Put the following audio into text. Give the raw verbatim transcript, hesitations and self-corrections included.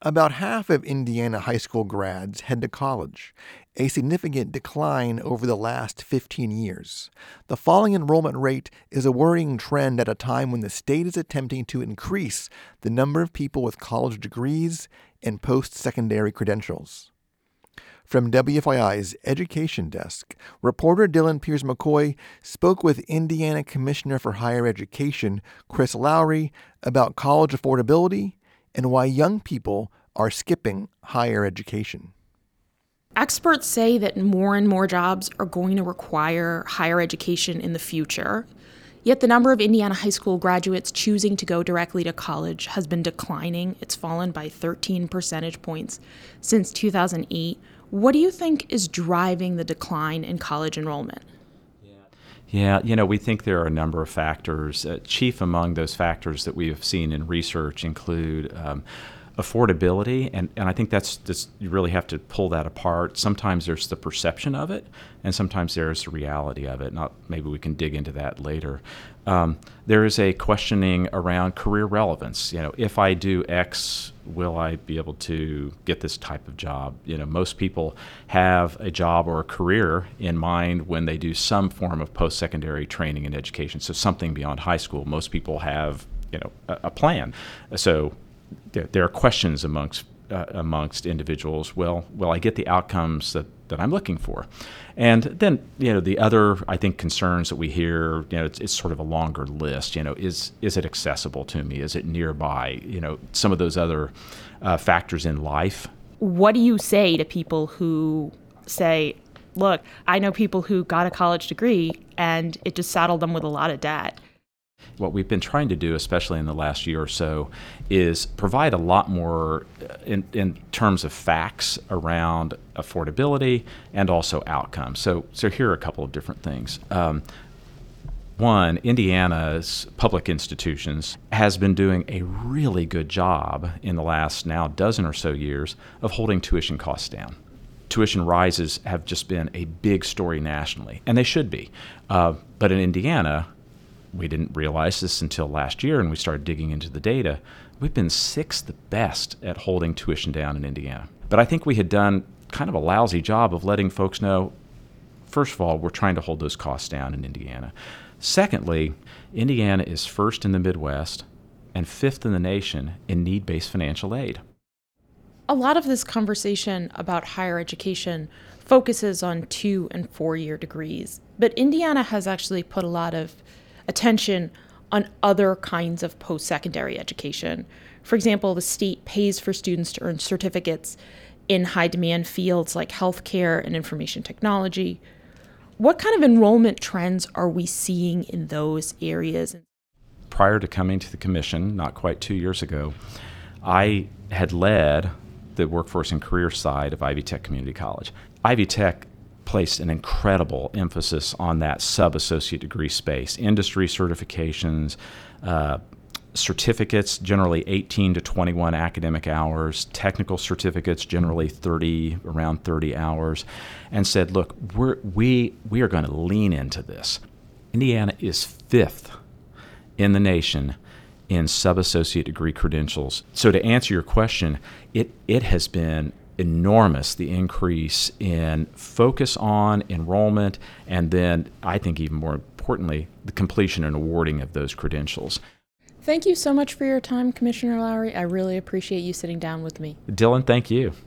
About half of Indiana high school grads head to college, a significant decline over the last fifteen years. The falling enrollment rate is a worrying trend at a time when the state is attempting to increase the number of people with college degrees and post-secondary credentials. From W F Y I's Education Desk, reporter Dylan Pierce McCoy spoke with Indiana Commissioner for Higher Education, Chris Lowry, about college affordability and why young people are skipping higher education. Experts say that more and more jobs are going to require higher education in the future. Yet the number of Indiana high school graduates choosing to go directly to college has been declining. It's fallen by thirteen percentage points since two thousand eight. What do you think is driving the decline in college enrollment? Yeah, you know, we think there are a number of factors. Uh, chief among those factors that we have seen in research include um, affordability, and, and I think that's just, you really have to pull that apart. Sometimes there's the perception of it, and sometimes there's the reality of it. Not, maybe we can dig into that later. Um, there is a questioning around career relevance. You know, if I do X, will I be able to get this type of job? You know, most people have a job or a career in mind when they do some form of post-secondary training and education. So something beyond high school. Most people have, you know, a, a plan. So there, there are questions amongst uh, amongst individuals. Well, will I get the outcomes that, that I'm looking for? And then, you know, the other, I think, concerns that we hear, you know, it's, it's sort of a longer list. You know, is is it accessible to me? Is it nearby? You know, some of those other uh, factors in life. What do you say to people who say, look, I know people who got a college degree and it just saddled them with a lot of debt? What we've been trying to do, especially in the last year or so, is provide a lot more in, in terms of facts around affordability and also outcomes. So, so here are a couple of different things. Um, one, Indiana's public institutions has been doing a really good job in the last now dozen or so years of holding tuition costs down. Tuition rises have just been a big story nationally, and they should be. Uh, but in Indiana, we didn't realize this until last year, and we started digging into the data. We've been sixth best at holding tuition down in Indiana. But I think we had done kind of a lousy job of letting folks know, first of all, we're trying to hold those costs down in Indiana. Secondly, Indiana is first in the Midwest and fifth in the nation in need-based financial aid. A lot of this conversation about higher education focuses on two and four-year degrees, but Indiana has actually put a lot of attention on other kinds of post-secondary education. For example, the state pays for students to earn certificates in high-demand fields like healthcare and information technology. What kind of enrollment trends are we seeing in those areas? Prior to coming to the commission, not quite two years ago, I had led the workforce and career side of Ivy Tech Community College. Ivy Tech placed an incredible emphasis on that sub-associate degree space, industry certifications, uh, certificates, generally eighteen to twenty-one academic hours, technical certificates, generally thirty, around thirty hours, and said, look, we're, we, we are going to lean into this. Indiana is fifth in the nation in sub-associate degree credentials. So to answer your question, it, it has been enormous, the increase in focus on enrollment, and then I think even more importantly, the completion and awarding of those credentials. Thank you so much for your time, Commissioner Lowry. I really appreciate you sitting down with me. Dylan, thank you.